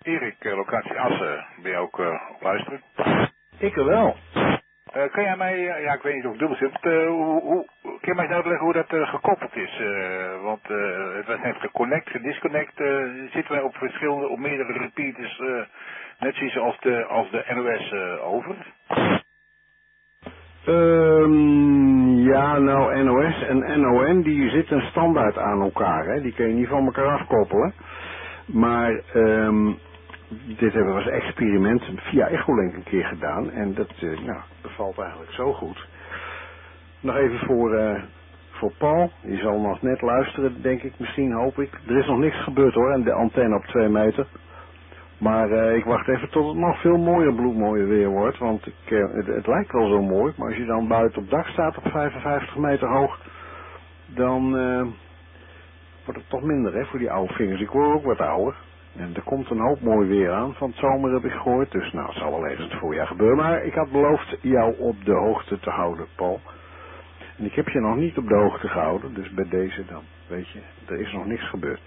Erik, locatie Assen. Ben je ook op luisteren? Ik er wel. Kan jij mij, ja ik weet niet of ik dubbel zit, kun je mij uitleggen hoe dat gekoppeld is? Want het heeft geconnect, gedisconnect, zitten wij op verschillende, op meerdere repeaters, net zoals als de NOS over? Ja, nou NOS en NON die zitten standaard aan elkaar, hè? Die kun je niet van elkaar afkoppelen. Maar dit hebben we als experiment via Echolink een keer gedaan en dat bevalt eigenlijk zo goed. Nog even voor Paul, die zal nog net luisteren, denk ik, misschien, hoop ik. Er is nog niks gebeurd hoor, en de antenne op 2 meter. Maar ik wacht even tot het nog veel mooier, bloedmooier weer wordt. Want het lijkt wel zo mooi, maar als je dan buiten op dak staat op 55 meter hoog, dan wordt het toch minder hè, voor die oude vingers. Ik word ook wat ouder. En er komt een hoop mooi weer aan van het zomer, heb ik gehoord. Dus nou, het zal wel even het voorjaar gebeuren. Maar ik had beloofd jou op de hoogte te houden, Paul. En ik heb je nog niet op de hoogte gehouden, dus bij deze dan, weet je, er is nog niks gebeurd.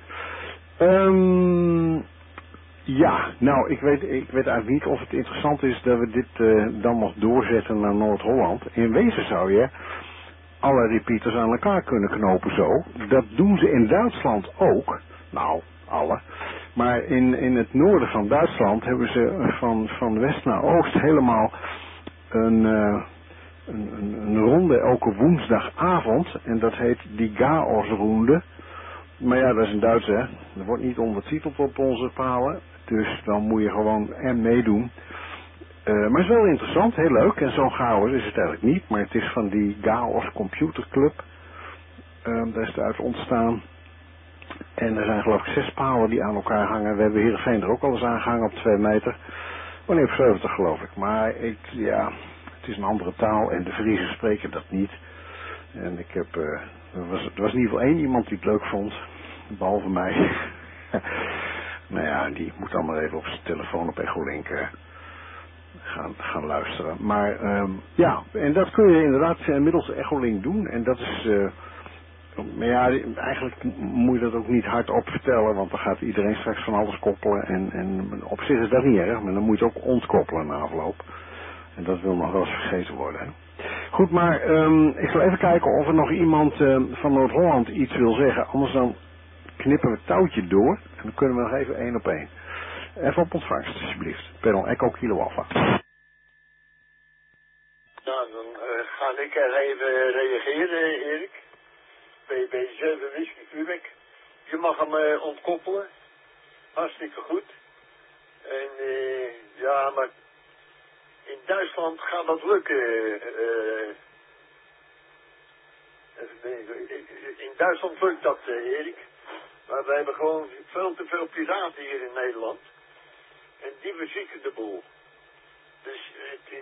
Ja, nou, ik weet eigenlijk niet of het interessant is dat we dit dan nog doorzetten naar Noord-Holland. In wezen zou je alle repeaters aan elkaar kunnen knopen zo. Dat doen ze in Duitsland ook. Nou, alle. Maar in het noorden van Duitsland hebben ze van west naar oost helemaal een ronde elke woensdagavond. En dat heet die Chaosronde. Maar ja, dat is in Duits hè. Dat wordt niet ondertiteld op onze palen. Dus dan moet je gewoon meedoen. Maar het is wel interessant, heel leuk. En zo'n chaos is het eigenlijk niet. Maar het is van die Chaos Computer Club. Daar is het uit ontstaan. En er zijn geloof ik 6 palen die aan elkaar hangen. We hebben Heerenveen er ook al eens aangehangen op 2 meter. Oh nee, op 70 geloof ik. Maar het is een andere taal. En de Friezen spreken dat niet. En ik heb... er was in ieder geval 1 iemand die het leuk vond. Behalve mij. Nou ja, die moet dan maar even op zijn telefoon op Echolink gaan luisteren. Maar ja, en dat kun je inderdaad middels Echolink doen. En dat is... maar ja, eigenlijk moet je dat ook niet hardop vertellen, want dan gaat iedereen straks van alles koppelen. En op zich is dat niet erg, maar dan moet je het ook ontkoppelen na afloop. En dat wil nog wel eens vergeten worden. Hè? Goed, maar ik zal even kijken of er nog iemand van Noord-Holland iets wil zeggen. Anders dan knippen we het touwtje door en dan kunnen we nog even 1 op 1. Even op ontvangst, alsjeblieft. Pardon, Echo Kilo Alpha. Nou, dan ga ik er even reageren, Erik. BB7 Whisky Quebec. Je mag hem ontkoppelen. Hartstikke goed. En ja, maar in Duitsland gaat dat lukken. In Duitsland lukt dat, Erik. Maar we hebben gewoon veel te veel piraten hier in Nederland. En die verzieken de boel. Dus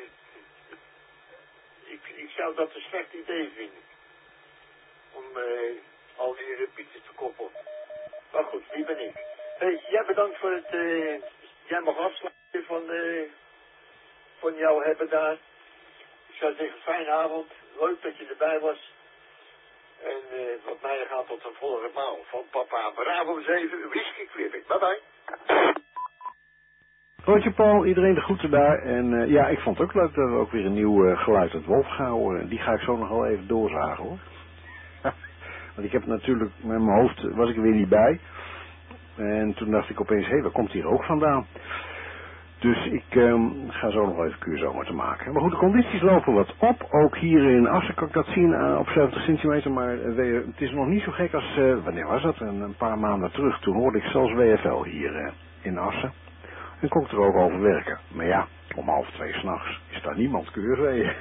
ik zou dat een slecht idee vinden. Om al die repeaters te koppelen. Maar goed, wie ben ik? Hey, jij bedankt voor het... jij mag afsluiten van jou hebben daar. Ik zou zeggen, fijne avond. Leuk dat je erbij was. En wat mij gaat tot een volgende maal. Van papa Bravo 7 Whisky Quebec. Bye bye. Grootje Paul, iedereen de groeten daar. En ja, ik vond het ook leuk dat we ook weer een nieuw geluid uit Wolf gaan horen. Die ga ik zo nog wel even doorzagen hoor. Want ik heb natuurlijk, met mijn hoofd was ik er weer niet bij. En toen dacht ik opeens, hé, waar komt hier ook vandaan? Dus ik ga zo nog wel even zomaar te maken. Maar goed, de condities lopen wat op. Ook hier in Assen kan ik dat zien op 70 centimeter. Maar het is nog niet zo gek als, wanneer was dat? Een paar maanden terug. Toen hoorde ik zelfs WFL hier in Assen. En kon ik er ook over werken. Maar ja, om 1:30 s'nachts is daar niemand keurzee.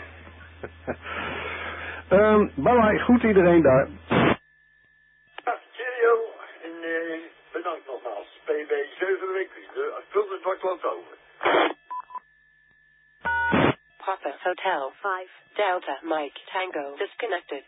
Bye bye, goed iedereen daar. Cheerio. En bedankt nogmaals. PB 7 weken. De vulde dwars loopt over. Papa Hotel 5 Delta Mike Tango disconnected.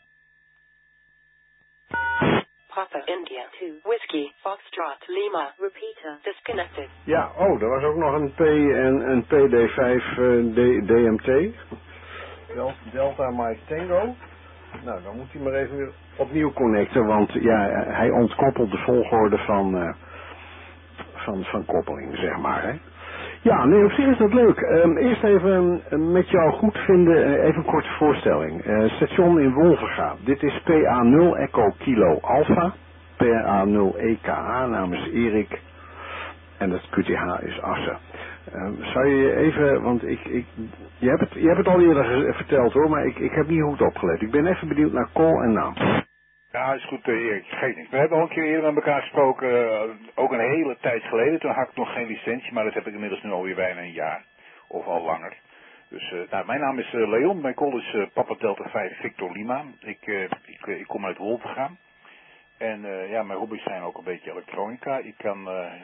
Papa India 2 Whiskey Foxtrot Lima repeater disconnected. Ja, oh, er was ook nog een P en een PD5 DMT. Delta Mike Tango. Nou, dan moet hij maar even weer opnieuw connecten, want ja, hij ontkoppelt de volgorde van koppeling, zeg maar. Hè. Ja, nee, op zich is dat leuk. Eerst even met jou goed vinden, even een korte voorstelling. Station in Wolvenga. Dit is PA0 Echo Kilo Alpha. PA0 EKH namens Erik. En het QTH is Assen. Zou je even, want je hebt het al eerder verteld hoor, maar ik heb niet goed opgelet. Ik ben even benieuwd naar call en naam. Ja, is goed, Erik. Geef niks. We hebben al een keer eerder met elkaar gesproken, ook een hele tijd geleden. Toen had ik nog geen licentie, maar dat heb ik inmiddels nu alweer bijna een jaar. Of al langer. Dus, mijn naam is Leon. Mijn call is Papa Delta 5 Victor Lima. Ik kom uit Wolvenga. En ja, mijn hobby's zijn ook een beetje elektronica. Ik kan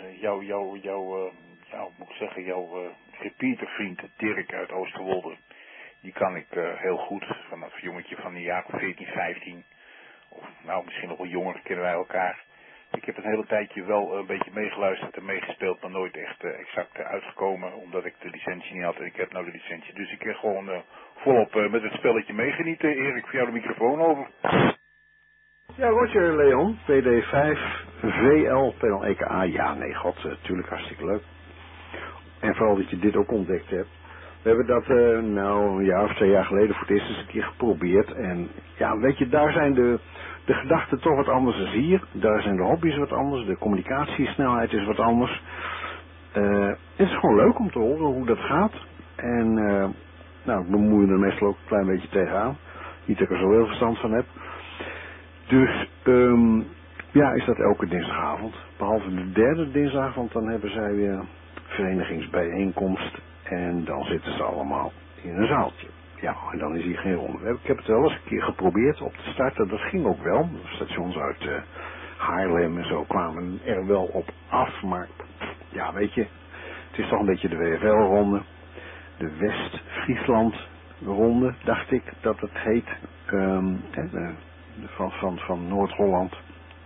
jouw repeatervriend Dirk uit Oosterwolde, die kan ik heel goed. Vanaf jongetje van een jaar of 14, 15. Of nou, misschien nog wel jonger kennen wij elkaar. Ik heb een hele tijdje wel een beetje meegeluisterd en meegespeeld, maar nooit echt exact uitgekomen, omdat ik de licentie niet had en ik heb nou de licentie. Dus ik kan gewoon volop met het spelletje meegenieten. Erik, voor jou de microfoon over. Ja, Roger Leon, PD5, VL, panel EKA. Ja, nee, god, natuurlijk hartstikke leuk. En vooral dat je dit ook ontdekt hebt. We hebben dat een jaar of 2 jaar geleden voor het eerst eens een keer geprobeerd. En ja, weet je, daar zijn de gedachten toch wat anders dan hier. Daar zijn de hobby's wat anders, de communicatiesnelheid is wat anders. Het is gewoon leuk om te horen hoe dat gaat. En nou, ik bemoei er meestal ook een klein beetje tegenaan. Niet dat ik er zo heel verstand van heb. Dus ja, is dat elke dinsdagavond. Behalve de derde dinsdag, want dan hebben zij weer verenigingsbijeenkomst. En dan zitten ze allemaal in een zaaltje. Ja, en dan is hier geen ronde. Ik heb het wel eens een keer geprobeerd op te starten. Dat ging ook wel. De stations uit Haarlem en zo kwamen er wel op af. Maar ja, weet je, het is toch een beetje de WFL-ronde. De West-Friesland-ronde, dacht ik dat het heet. Van Noord-Holland.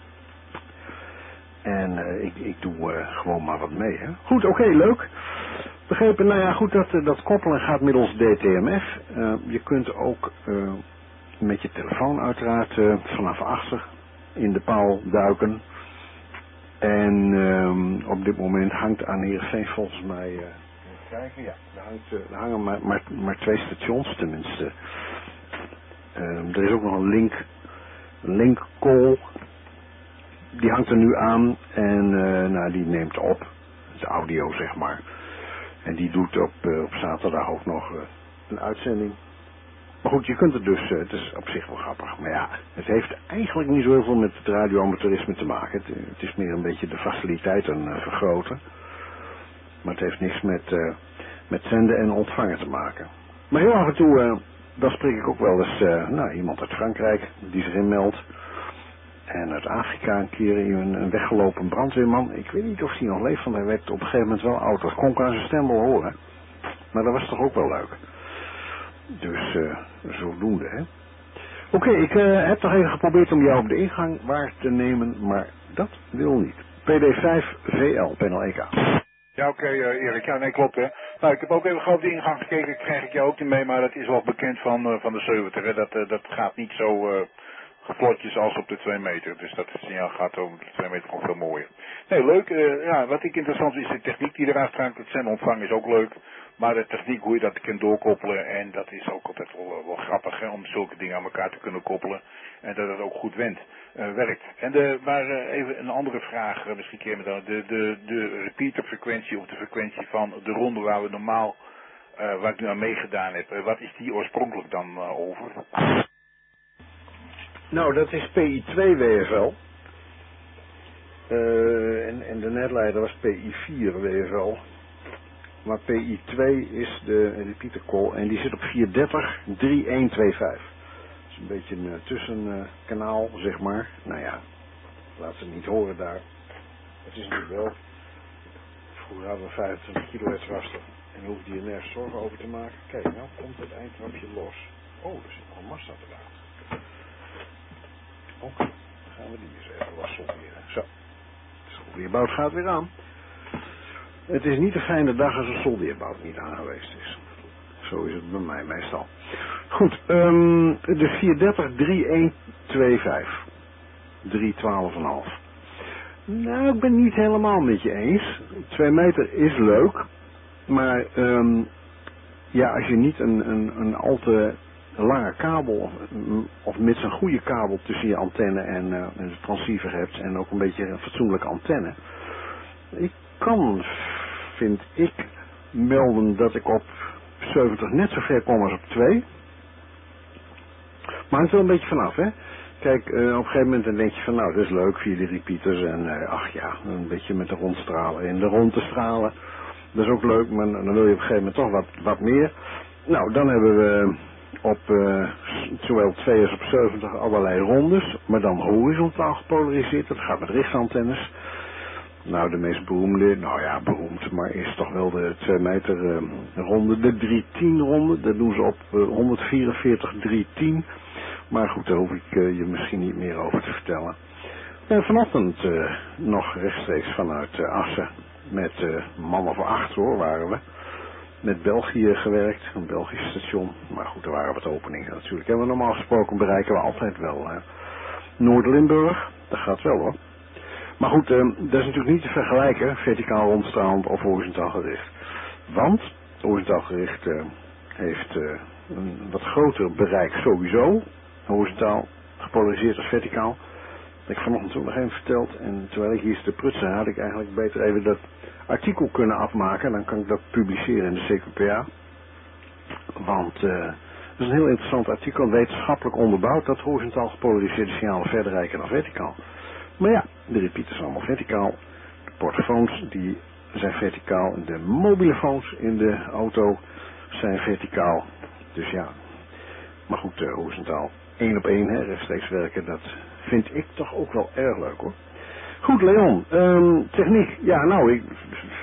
En ik doe gewoon maar wat mee. Hè? Goed, oké, leuk. Begrepen, nou ja, goed, dat koppelen gaat middels DTMF. Je kunt ook met je telefoon uiteraard vanaf achter in de paal duiken. En op dit moment hangt aan Heerenveen volgens mij... even kijken, ja, er hangen maar 2 stations tenminste. Er is ook nog een link call. Die hangt er nu aan en nou, die neemt op. Dat is audio, zeg maar. En die doet op zaterdag ook nog een uitzending. Maar goed, je kunt het dus, het is op zich wel grappig. Maar ja, het heeft eigenlijk niet zo heel veel met het radioamateurisme te maken. Het is meer een beetje de faciliteiten vergroten. Maar het heeft niks met zenden en ontvangen te maken. Maar heel af en toe, dan spreek ik ook wel eens iemand uit Frankrijk die zich inmeldt. En uit Afrika een keer een weggelopen brandweerman. Ik weet niet of hij nog leeft, want hij werd op een gegeven moment wel oud. Dat kon ik aan zijn stem wel horen. Maar dat was toch ook wel leuk. Dus zodoende, hè. Oké, ik heb toch even geprobeerd om jou op de ingang waar te nemen, maar dat wil niet. PD5 VL, panel EK. Ja, oké, Erik. Ja, nee, klopt, hè. Nou, ik heb ook even op de ingang gekeken. Krijg ik jou ook niet mee, maar dat is wel bekend van de 70, hè. Dat gaat niet zo... vlotjes als op de 2 meter. Dus dat signaal gaat over de 2 meter gewoon veel mooier. Nee, leuk. Ja, wat ik interessant vind is de techniek die erachter hangt. Het zenden ontvangen is ook leuk. Maar de techniek, hoe je dat kan doorkoppelen. En dat is ook altijd wel grappig, hè, om zulke dingen aan elkaar te kunnen koppelen. En dat het ook goed werkt. En maar even een andere vraag, misschien keer met de repeaterfrequentie of de frequentie van de ronde waar we normaal, waar ik nu aan meegedaan heb. Wat is die oorspronkelijk dan over? Nou, dat is PI2 WFL. En de netleider was PI4 WFL. Maar PI2 is de repeater call en die zit op 430-3125. Dat is een beetje een tussenkanaal, zeg maar. Nou ja, laat ze niet horen daar. Het is nu wel. Vroeger hadden we 25 kHz raster. En hoef je er nergens zorgen over te maken. Kijk, nou komt het eindtrapje los. Oh, er zit nog een mastapparaat. Oké, dan gaan we die eens even los solderen. Zo, de soldeerbout gaat weer aan. Het is niet een fijne dag als een soldeerbout niet aangeweest is. Zo is het bij mij meestal. Goed, de 430-3125. 312,5. Nou, ik ben het niet helemaal met je eens. 2 meter is leuk, maar ja, als je niet een al te lange kabel of mits een goede kabel tussen je antenne en de transceiver hebt en ook een beetje een fatsoenlijke antenne. Ik kan, vind ik, melden dat ik op 70 net zo ver kom als op 2. Maar het er wel een beetje vanaf, hè. Kijk, op een gegeven moment dan denk je van, nou, dat is leuk, 4 repeaters en ach ja, een beetje met de rondstralen en de rond te stralen. Dat is ook leuk, maar dan wil je op een gegeven moment toch wat meer. Nou, dan hebben we op zowel 2 als op 70 allerlei rondes, maar dan horizontaal gepolariseerd. Dat gaat met richtantennes. Nou, de meest beroemde, nou ja, beroemd, maar is toch wel de 2 meter ronde, de 310 ronde. Dat doen ze op 144 310. Maar goed, daar hoef ik je misschien niet meer over te vertellen. En vanochtend nog rechtstreeks vanuit Assen met mannen voor 8 hoor, waren we. Met België gewerkt, een Belgisch station. Maar goed, er waren wat openingen natuurlijk. En we normaal gesproken bereiken we altijd wel Noord-Limburg. Dat gaat wel hoor. Maar goed, dat is natuurlijk niet te vergelijken, verticaal rondstralend of horizontaal gericht. Want horizontaal gericht heeft een wat groter bereik sowieso. Horizontaal gepolariseerd als verticaal. Dat heb ik vanochtend ook nog even verteld. En terwijl ik hier zit te prutsen, had ik eigenlijk beter even dat artikel kunnen afmaken. Dan kan ik dat publiceren in de CQPA. Want het is een heel interessant artikel, wetenschappelijk onderbouwd, dat horizontaal gepolariseerde signalen verder reiken dan verticaal. Maar ja, de repeaters zijn allemaal verticaal. De portofoons die zijn verticaal. De mobielefoons in de auto zijn verticaal. Dus ja, maar goed, horizontaal 1 op 1, rechtstreeks werken, dat vind ik toch ook wel erg leuk hoor. Goed, Leon, techniek. Ja, nou, ik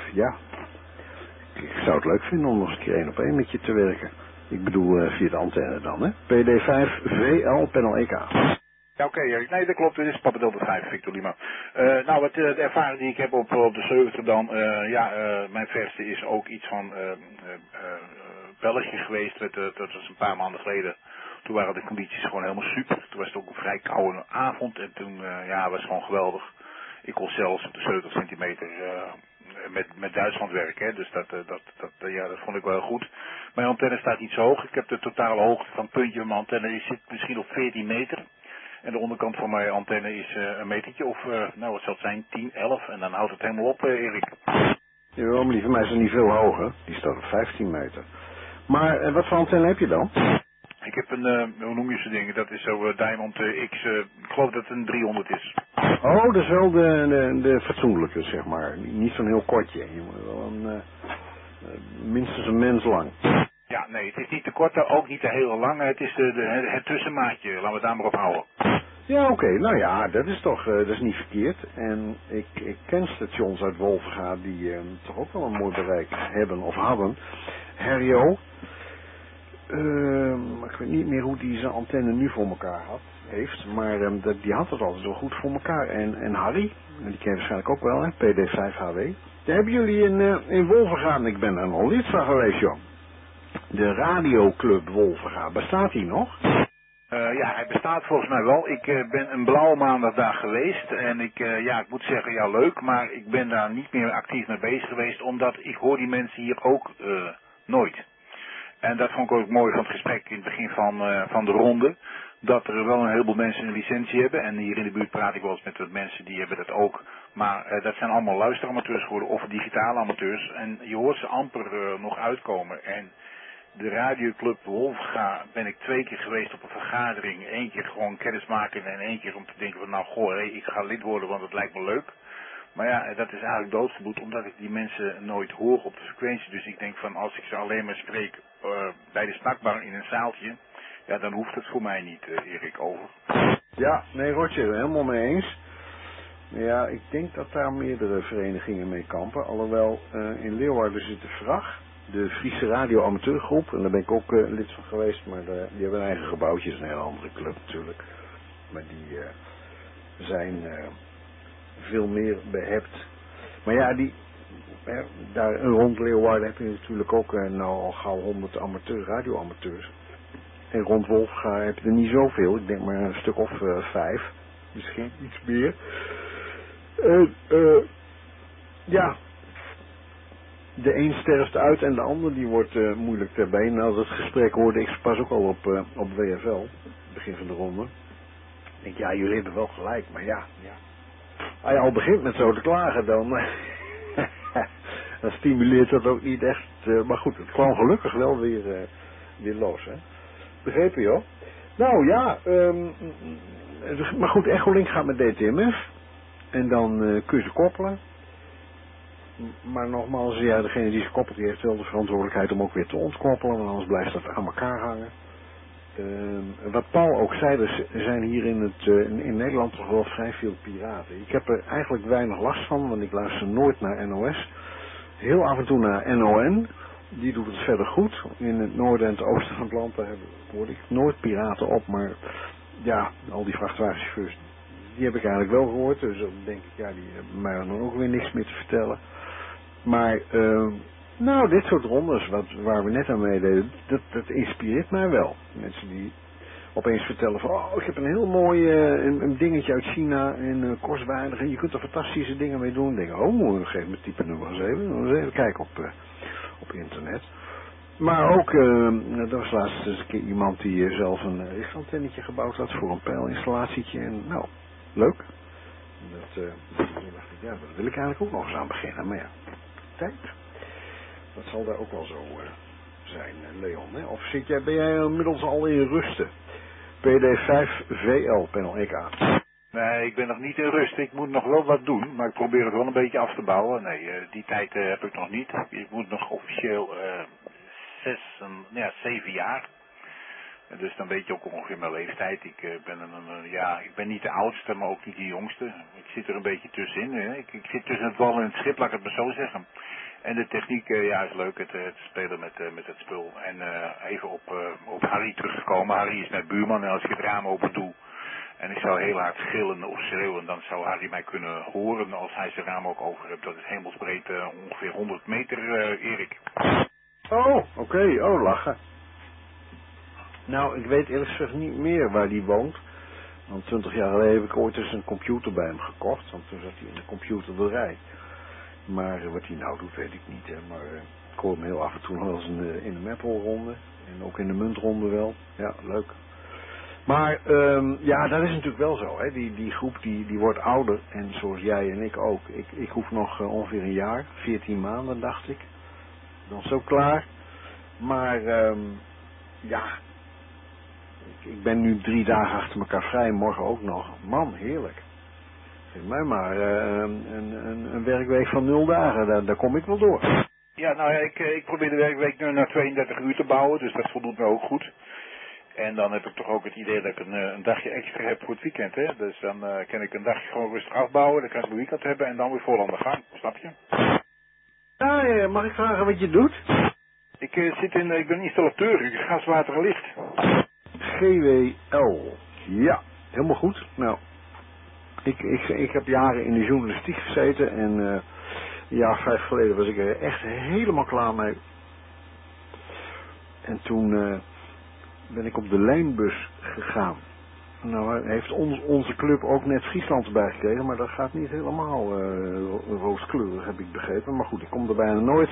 zou het leuk vinden om nog eens een keer 1 op 1 met je te werken. Ik bedoel via de antenne dan, hè. PD5 VL Panel EK. Ja, oké, nee, dat klopt. Dit is Papa Delta 5, Victor Lima. Nou, de ervaring die ik heb op de 70 dan, mijn verste is ook iets van België geweest. Dat was een paar maanden geleden. Toen waren de condities gewoon helemaal super. Toen was het ook een vrij koude avond en toen, was het gewoon geweldig. Ik kon zelfs op de 70 centimeter met Duitsland werken, hè. Dus dat vond ik wel heel goed. Mijn antenne staat niet zo hoog. Ik heb de totale hoogte van het puntje van mijn antenne, die zit misschien op 14 meter. En de onderkant van mijn antenne is een metertje of, wat zal het zijn, 10, 11. En dan houdt het helemaal op, Erik. Ja, maar die van mij is er niet veel hoger. Die staat op 15 meter. Maar wat voor antenne heb je dan? Ik heb een, hoe noem je ze dingen? Dat is zo Diamond X, ik geloof dat het een 300 is. Oh, dat is wel de fatsoenlijke, zeg maar. Niet zo'n heel kortje. Je moet wel minstens een mens lang. Ja, nee, het is niet te korte, ook niet te heel lange. Het is het tussenmaatje. Laten we het daar maar op houden. Ja, oké. Nou ja, dat is toch dat is niet verkeerd. En ik ken stations uit Wolvenga die toch ook wel een mooi bereik hebben of hadden. Herjo. Ik weet niet meer hoe die zijn antenne nu voor elkaar heeft. Maar die had het altijd wel goed voor elkaar. En Harry, die ken je waarschijnlijk ook wel, hè? PD5HW. Daar hebben jullie in Wolvenga, ik ben er nog lid van geweest, joh. De radioclub Wolvenga, bestaat die nog? Ja, hij bestaat volgens mij wel. Ik ben een blauwe maandag daar geweest. En ik moet zeggen, ja leuk, maar ik ben daar niet meer actief mee bezig geweest. Omdat ik hoor die mensen hier ook nooit. En dat vond ik ook mooi van het gesprek in het begin van de ronde. Dat er wel een heleboel mensen een licentie hebben. En hier in de buurt praat ik wel eens met wat mensen die hebben dat ook. Maar dat zijn allemaal luisteramateurs geworden of digitale amateurs. En je hoort ze amper nog uitkomen. En de radioclub Wolvenga ben ik 2 keer geweest op een vergadering. 1 keer gewoon kennis maken en 1 keer om te denken van nou goh, ik ga lid worden want het lijkt me leuk. Maar ja, dat is eigenlijk doodgeboet omdat ik die mensen nooit hoor op de frequentie. Dus ik denk van als ik ze alleen maar spreek bij de snackbar in een zaaltje, ja dan hoeft het voor mij niet, Erik, over. Ja, nee Roger, helemaal mee eens. Ja, ik denk dat daar meerdere verenigingen mee kampen. Alhoewel in Leeuwarden zit de VRAG, de Friese Radio Amateurgroep. En daar ben ik ook lid van geweest, maar die hebben een eigen gebouwtje. Dat is een hele andere club natuurlijk. Maar die zijn veel meer behept. Maar ja, daar rond Leeuwarden heb je natuurlijk ook al gauw 100 radioamateurs. En rond Wolvenga heb je er niet zoveel. Ik denk maar een stuk of 5. Misschien iets meer. Ja, de een sterft uit en de ander die wordt moeilijk ter been. Nou, dat gesprek hoorde ik pas ook al op WFL, begin van de ronde. Ik denk, ja, jullie hebben wel gelijk, maar ja. Als je al begint met zo te klagen, dan stimuleert dat ook niet echt. Maar goed, het kwam gelukkig wel weer los, hè. Begrepen, joh? Nou ja, maar goed, Echolink gaat met DTMF. En dan kun je ze koppelen. Maar nogmaals, ja, degene die ze koppelt, die heeft wel de verantwoordelijkheid om ook weer te ontkoppelen, want anders blijft dat aan elkaar hangen. Wat Paul ook zei, er zijn hier in Nederland toch wel vrij veel piraten. Ik heb er eigenlijk weinig last van, want ik luister nooit naar NOS. Heel af en toe naar NON. Die doet het verder goed. In het noorden en het oosten van het land, daar hoor ik nooit piraten op. Maar ja, al die vrachtwagenchauffeurs, die heb ik eigenlijk wel gehoord. Dus dan denk ik, ja, die hebben mij dan ook weer niks meer te vertellen. Maar, nou, dit soort rondes waar we net aan meededen, dat inspireert mij wel. Mensen die opeens vertellen van, oh, ik heb een heel mooi een dingetje uit China en kostweinig en je kunt er fantastische dingen mee doen. Denk, oh, geef me type nummer eens even kijken op internet. Maar ook, er was laatst eens een keer iemand die zelf een richtantennetje gebouwd had voor een pijlinstallatietje. En nou, leuk. Toen dacht ik, ja, daar wil ik eigenlijk ook nog eens aan beginnen. Maar ja, tijd. Dat zal daar ook wel zo zijn, Leon. Hè? Of ben jij inmiddels al in rusten? PD5VL, panel EK. Nee, ik ben nog niet in rust. Ik moet nog wel wat doen, maar ik probeer het wel een beetje af te bouwen. Nee, die tijd heb ik nog niet. Ik moet nog officieel 7 jaar. Dus dan weet je ook ongeveer mijn leeftijd. Ik ben niet de oudste, maar ook niet de jongste. Ik zit er een beetje tussenin. Hè. Ik zit tussen het wal en het schip, laat ik het maar zo zeggen. En de techniek, ja, is leuk, het spelen met het spul. En even op Harry teruggekomen. Harry is mijn buurman en als ik het raam open doe en ik zou heel hard gillen of schreeuwen, dan zou Harry mij kunnen horen als hij zijn raam ook over heeft. Dat is hemelsbreed ongeveer 100 meter, Erik. Oh, oké. Oh, lachen. Nou, ik weet eerlijk gezegd niet meer waar die woont. Want 20 jaar geleden heb ik ooit eens een computer bij hem gekocht. Want toen zat hij in de computerderij. Maar wat hij nou doet, weet ik niet. Hè. Maar ik hoor hem heel af en toe nog wel eens in de Maple-ronde. En ook in de muntronde wel. Ja, leuk. Maar ja, dat is natuurlijk wel zo. Hè. Die groep die wordt ouder. En zoals jij en ik ook. Ik hoef nog ongeveer een jaar. 14 maanden, dacht ik. Dan is het ook klaar. Maar ja... Ik ben nu 3 dagen achter elkaar vrij, morgen ook nog. Man, heerlijk. Geef mij maar een werkweek van 0 dagen, daar kom ik wel door. Ja, nou ja, ik probeer de werkweek nu naar 32 uur te bouwen, dus dat voldoet me ook goed. En dan heb ik toch ook het idee dat ik een dagje extra heb voor het weekend, hè. Dus dan kan ik een dagje gewoon rustig afbouwen, dan kan ik mijn weekend hebben en dan weer vol aan de gang, snap je? Ja, mag ik vragen wat je doet? Ik ben installateur, gaswater en licht. GWL. Ja, helemaal goed. Nou, ik heb jaren in de journalistiek gezeten en een jaar of 5 geleden was ik er echt helemaal klaar mee. En toen ben ik op de lijnbus gegaan. Nou heeft onze club ook net Friesland erbij gekregen, maar dat gaat niet helemaal rooskleurig, heb ik begrepen. Maar goed, ik kom er bijna nooit.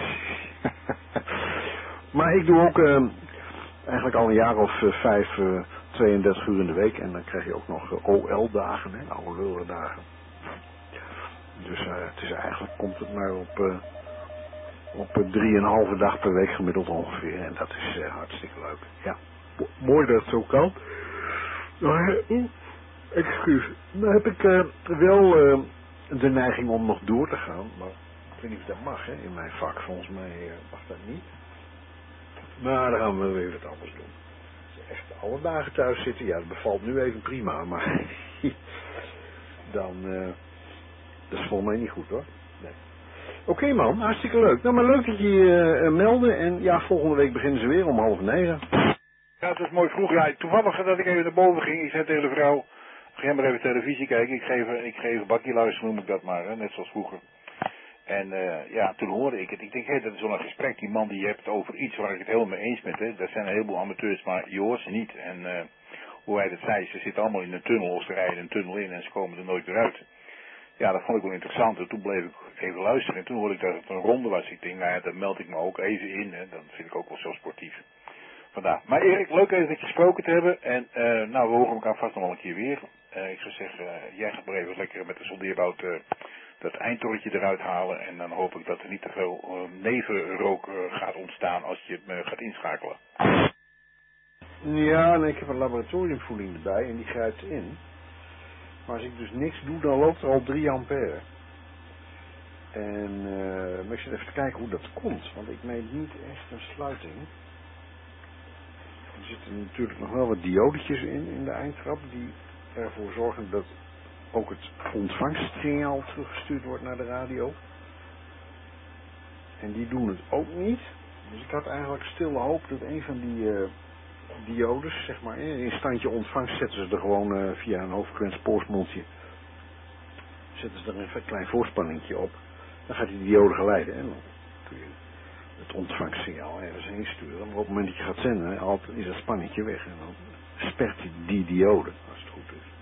Maar ik doe ook eigenlijk al een jaar of 5, 32 uur in de week. En dan krijg je ook nog OL-dagen, hè, oude lullendagen. Dus het is eigenlijk, komt het maar op 3,5 dag per week gemiddeld ongeveer. En dat is hartstikke leuk. Ja, mooi dat het zo kan. Excuus. Dan heb ik wel de neiging om nog door te gaan. Maar ik weet niet of dat mag, hè, in mijn vak. Volgens mij mag dat niet. Maar dan gaan we weer wat anders doen. Echt alle dagen thuis zitten, ja, dat bevalt nu even prima, maar dan, dat is volgens mij niet goed, hoor. Nee. Oké, man, hartstikke leuk. Nou, maar leuk dat je je meldde en ja, volgende week beginnen ze weer om 8:30. Ja, het is mooi vroeg. Ja, toevallig dat ik even naar boven ging, ik zei tegen de vrouw, ga maar even televisie kijken, ik geef een bakje luisteren, noem ik dat maar, hè, net zoals vroeger. En ja, toen hoorde ik het. Ik denk, hé, dat is wel een gesprek. Die man die je hebt over iets waar ik het helemaal mee eens ben. Hè. Dat zijn een heleboel amateurs, maar je hoort ze niet. En hoe hij dat zei, ze zitten allemaal in een tunnel of ze rijden een tunnel in en ze komen er nooit weer uit. Ja, dat vond ik wel interessant. En toen bleef ik even luisteren. En toen hoorde ik dat het een ronde was. Ik denk, nou ja, dan meld ik me ook even in. En dat vind ik ook wel zo sportief. Vandaar. Maar Erik, leuk even met je gesproken te hebben. En nou, we horen elkaar vast nog wel een keer weer. Ik zou zeggen, jij gaat maar even lekker met de soldeerbout dat eindtorretje eruit halen. En dan hoop ik dat er niet te veel nevenrook gaat ontstaan als je het gaat inschakelen. Ja, nee, ik heb een laboratoriumvoeding erbij en die grijpt in. Maar als ik dus niks doe, dan loopt er al 3 ampère. En maar ik zit even te kijken hoe dat komt, want ik meet niet echt een sluiting. Er zitten natuurlijk nog wel wat diodetjes in de eindtrap die ervoor zorgen dat ook het ontvangstsignaal teruggestuurd wordt naar de radio. En die doen het ook niet. Dus ik had eigenlijk stille hoop dat een van die diodes, zeg maar, in standje ontvangst zetten ze er gewoon via een hoofdfrequentiepoorsmondje. Zetten ze er een klein voorspanningje op. Dan gaat die diode geleiden en dan kun je het ontvangstsignaal ergens heen sturen. Maar op het moment dat je gaat zenden, is dat spanningje weg en dan spert die diode, als het goed is.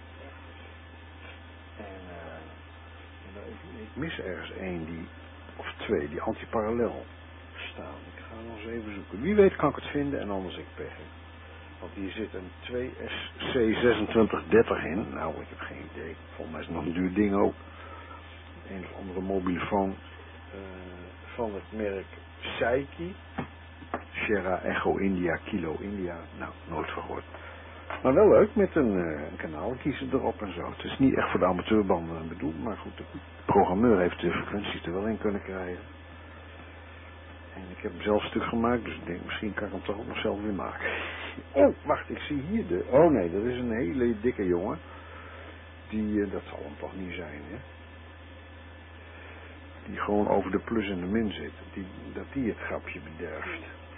En ik mis ergens 1 of 2 die antiparallel staan. Ik ga nog eens even zoeken. Wie weet kan ik het vinden en anders ik pech. Want hier zit een 2SC2630 in. Nou, ik heb geen idee. Volgens mij is het nog een duur ding ook. Een of andere mobielefoon van het merk Seiki. Sierra Echo India Kilo India. Nou, nooit gehoord. Maar wel leuk met een kanaal kiezen erop en zo. Het is niet echt voor de amateurbanden bedoeld. Maar goed, de programmeur heeft de frequenties er wel in kunnen krijgen. En ik heb hem zelf stuk gemaakt, dus ik denk misschien kan ik hem toch ook nog zelf weer maken. Oh, wacht, ik zie hier de... Oh nee, dat is een hele dikke jongen. Die, dat zal hem toch niet zijn, hè? Die gewoon over de plus en de min zit. Dat die het grapje bederft.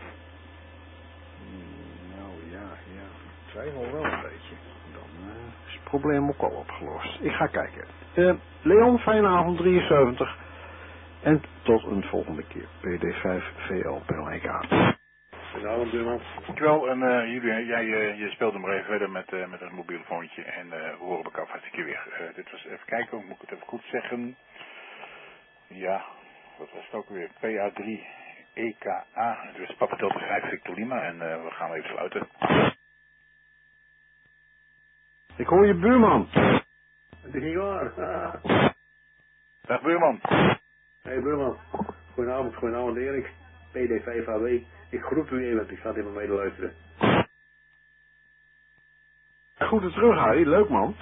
Nou ja, ik twijfel wel een beetje. Dan is het probleem ook al opgelost. Ik ga kijken. Leon, fijne avond 73. En tot een volgende keer. PD5VL PLNK. Goedenavond, buurman. Dankjewel. En Julian, jij speelde maar even verder met het mobielefoontje. En we horen elkaar vast een keer weer. Dit was, even kijken, moet ik het even goed zeggen. Ja, wat was het ook weer? PA3 EKA. Dus Papa Delta 5 Victor Lima. En we gaan even sluiten. Ik hoor je buurman. Het is niet waar. Dag buurman. Hey buurman. Goedenavond Erik. PD5HW. Ik groet u even, want ik zat even mee te luisteren. Goed er terug, Harry. Leuk, man.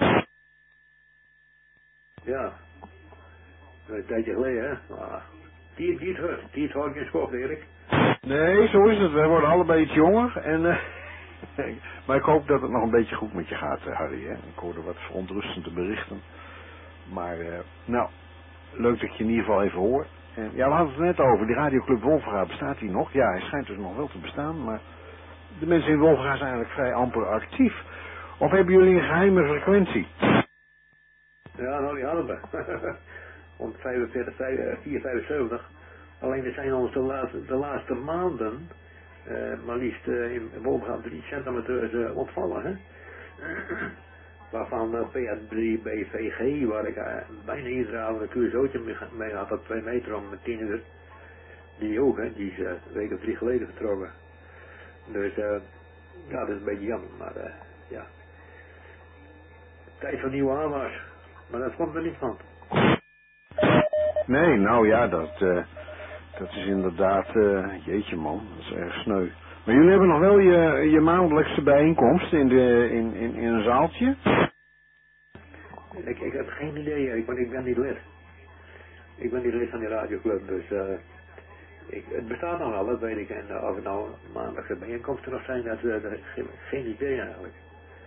Ja. Een tijdje geleden, hè. Maar die het houdt geen schop, Erik. Nee, zo is het. Wij worden allebei iets jonger. En, maar ik hoop dat het nog een beetje goed met je gaat, Harry. Hè? Ik hoorde wat verontrustende berichten. Maar, nou, leuk dat je in ieder geval even hoort. En, ja, we hadden het net over. Die radioclub Wolfga, bestaat die nog? Ja, hij schijnt dus nog wel te bestaan. Maar de mensen in Wolfga zijn eigenlijk vrij amper actief. Of hebben jullie een geheime frequentie? Ja, nou die hadden we. 475. Alleen er zijn ons de laatste maanden, maar liefst in Wolfga 3 centimeters ontvallen. Hè? Waarvan PA3 BVG, waar ik bijna iedere avond een QSO'tje mee had, dat 2 meter om 10 uur. Die ook, hè, die is een week of 3 geleden vertrokken. Dus ja, dat is een beetje jammer, maar ja. Tijd voor nieuwe aanwas, maar dat komt er niet van. Nee, nou ja, dat is inderdaad, jeetje man, dat is erg sneu. Maar jullie hebben nog wel je maandelijkse bijeenkomst in een zaaltje? Ik heb geen idee, Erik, want ik ben niet lid. Ik ben niet lid van die radioclub, dus het bestaat nog wel, dat weet ik. En of het nou maandelijkse bijeenkomsten nog zijn, dat geen idee eigenlijk.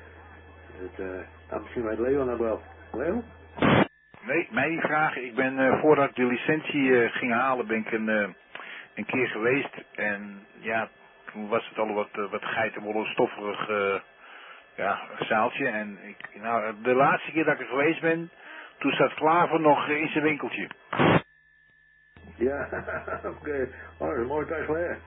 Nou, misschien weet Leo nog wel. Leo? Nee, mij niet vragen. Ik ben voordat ik de licentie ging halen, ben ik een keer geweest. En ja, toen was het al wat geitenwolle stofferig zaaltje. En nou, de laatste keer dat ik er geweest ben, toen zat Klaver nog in zijn winkeltje. Ja, oké. Oh, dat is een mooi tijd geleden.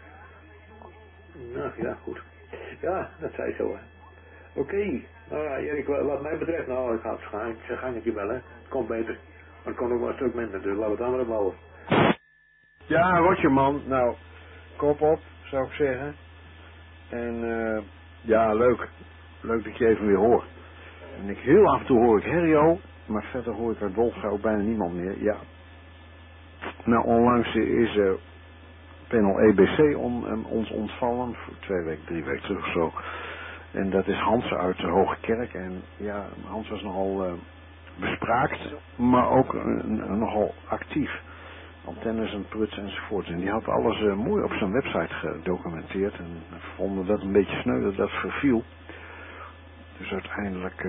Nou, ja, goed. Ja, dat zei zo, hè. Oké. Nou ja, Erik, wat mij betreft, nou, ik ga het gangetje wel, hè. Het komt beter. Maar het kon ook wel een stuk minder, dus laten we het andere bouwen. Ja, rotje man. Nou, kop op, zou ik zeggen. En ja, leuk. Leuk dat je even weer hoort. En heel af en toe hoor ik Herrio, maar verder hoor ik uit Wolfsgouw bijna niemand meer. Ja. Nou, onlangs is panel EBC ons ontvallen, voor 2 weken, 3 weken terug of zo. En dat is Hans uit de Hoge Kerk. En ja, Hans was nogal bespraakt, maar ook nogal actief. Antennes en pruts enzovoort. En die had alles mooi op zijn website gedocumenteerd. En we vonden dat een beetje sneu dat dat verviel. Dus uiteindelijk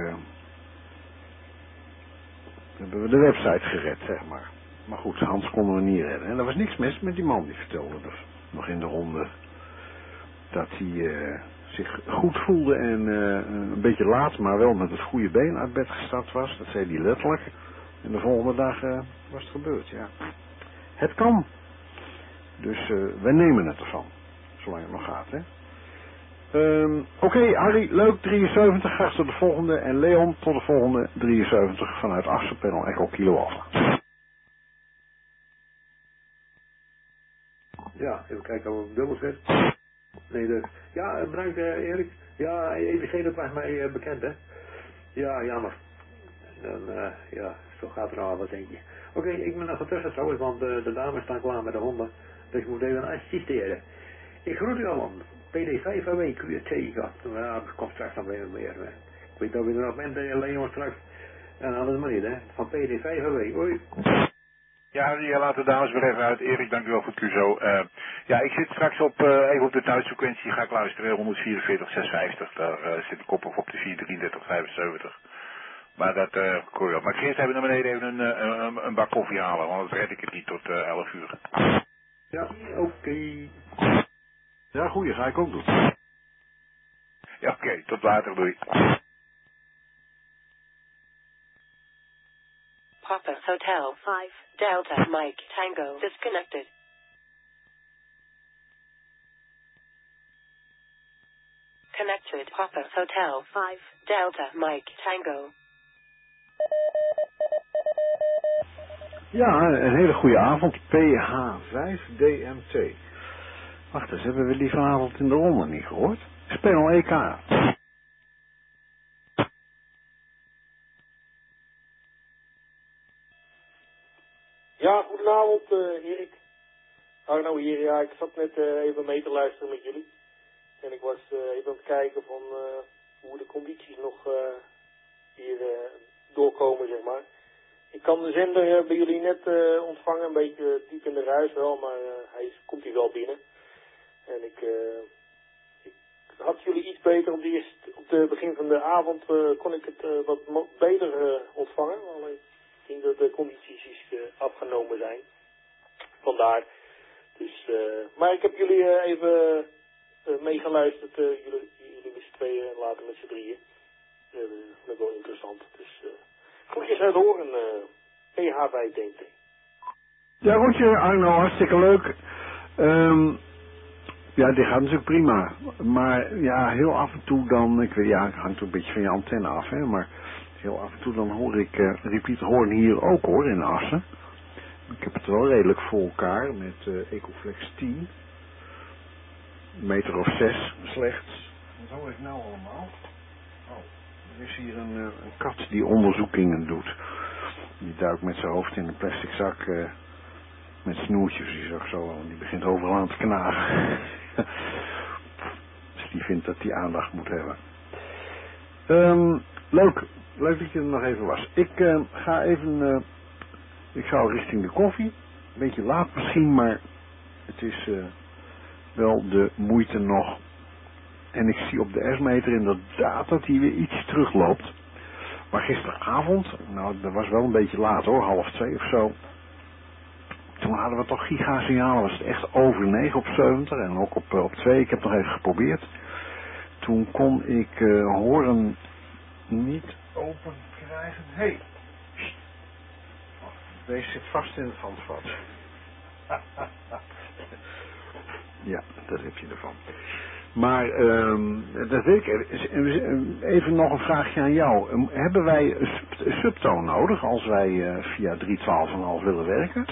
hebben we de website gered, zeg maar. Maar goed, Hans konden we niet redden. En er was niks mis met die man die vertelde dus nog in de ronde dat hij zich goed voelde en een beetje laat, maar wel met het goede been uit bed gestapt was. Dat zei hij letterlijk. En de volgende dag was het gebeurd, ja. Het kan. Dus we nemen het ervan. Zolang het nog gaat, hè. Oké, Harry, leuk, 73. Graag tot de volgende. En Leon, tot de volgende, 73 vanuit Assen, panel Echo Kilo Alpha. Ja, even kijken of ik dubbel zet. Nee, dus. Ja, bedankt Erik. Ja, EBC, dat was mij bekend, hè. Ja, jammer. Dan, ja, zo gaat het nou wat, denk je. Oké, ik ben nog ertussen trouwens, want de dames staan klaar met de honden. Dus ik moet even assisteren. Ik groet u allemaal. PD5AW, QT, ja, dat komt straks nog even meer. Ik weet dat we er nog bent, Leon, straks. En anders maar niet, hè. Van PD5AW, hoi. Ja, laat de dames weer even uit. Erik, dankjewel voor het QSO. Ja, ik zit straks even op de thuisfrequentie, ga ik luisteren, 144, 650. Daar zit ik op de 433, 75. Maar dat kon je wel. Maar ik ga eerst even naar beneden even een bak koffie halen, want dan red ik het niet tot 11 uur. Ja, oké. Ja, goeie, ga ik ook doen. Ja, oké, tot later, doei. Papa Hotel 5 Delta Mike Tango disconnected. Connected Papa Hotel 5 Delta Mike Tango. Ja, een hele goede avond. PH5DMT. Wacht eens, hebben we die vanavond in de ronde niet gehoord? Panel EK. Ja, goedenavond Erik. Arno hier, ja, ik zat net even mee te luisteren met jullie. En ik was even aan het kijken van hoe de condities nog hier doorkomen, zeg maar. Ik kan de zender bij jullie net ontvangen, een beetje diep in de ruis wel, maar komt hier wel binnen. En ik had jullie iets beter op de begin van de avond, kon ik het wat beter ontvangen. Alleen ik denk dat de condities afgenomen zijn. Vandaar. Dus, maar ik heb jullie even meegeluisterd, jullie met z'n tweeën en later met z'n drieën. Dat is wel interessant. Dus groetjes uit Horen, PH5DMT. Ja, goedje Arno, hartstikke leuk. Ja, die gaat natuurlijk prima. Maar ja, heel af en toe dan, ik weet, ja, het hangt een beetje van je antenne af, hè, maar heel af en toe dan hoor ik repeater horen hier ook hoor, in Assen. Ik heb het wel redelijk voor elkaar met Ecoflex 10. Een meter of 6 slechts. Wat hoor ik nou allemaal? Oh, er is hier een kat die onderzoekingen doet. Die duikt met zijn hoofd in een plastic zak met snoertjes, die zag zo, die begint overal aan te knagen. Dus die vindt dat hij aandacht moet hebben. Leuk dat je er nog even was. Ik ga even, ik ga richting de koffie. Een beetje laat misschien, maar het is wel de moeite nog. En ik zie op de S-meter inderdaad dat hij weer iets terugloopt. Maar gisteravond, nou dat was wel een beetje laat hoor, 1:30 of zo. Toen hadden we toch gigasignalen, was het echt over 9 op 70 en ook op 2. Ik heb nog even geprobeerd. Toen kon ik horen niet open krijgen. Hé! Deze zit vast in het handvat. Ja, dat heb je ervan. Maar dat weet ik even nog een vraagje aan jou. Hebben wij een subtoon nodig als wij via 312,5 willen werken?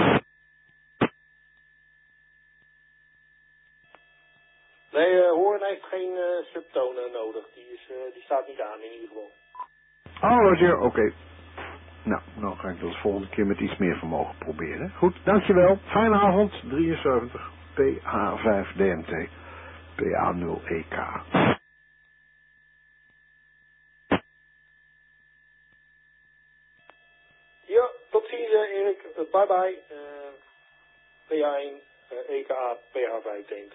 Nee, Hoorn heeft geen subtonen nodig. Die staat niet aan in ieder geval. Oh, Roger, oké. Nou, dan ga ik dat de volgende keer met iets meer vermogen proberen. Goed, dankjewel. Fijne avond. 73 PH5DMT PA0EK. Ja, tot ziens Erik. Bye bye. PH1 EKA PH5 DMT.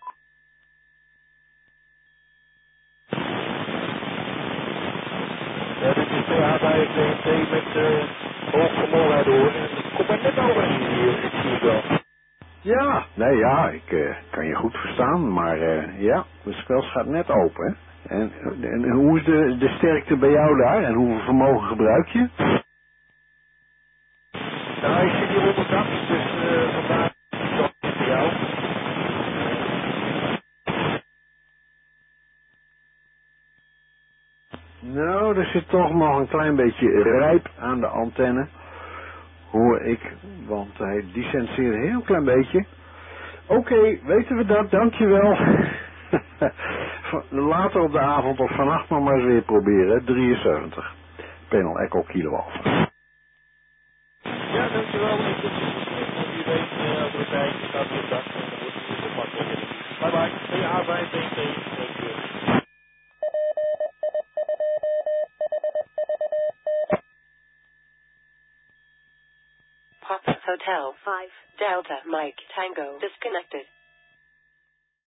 Ja, dit is PH5 DMT met hoogvermogenheid hoor. Kom maar net over hier, ik zie het wel. Ja, nee ja, ik kan je goed verstaan, maar ja, de spel gaat net open. Hè? En hoe is de sterkte bij jou daar en hoeveel vermogen gebruik je? Nou, ik zit hier op het dak, dus vandaar voor jou. Nou, er zit toch nog een klein beetje rijp aan de antenne, hoor ik, want hij distanceert een heel klein beetje. Oké, weten we dat, dankjewel. Later op de avond of vannacht nog maar eens weer proberen, 73. Panel Echo Kilo Alpha. Ja, dankjewel. Ik tot ziens. Wie weet, over de tijd staat op het dak en dan wordt het weer wat makkelijker. Bye bye. PH5 DMT. Papa Hotel 5 Delta Mike Tango disconnected.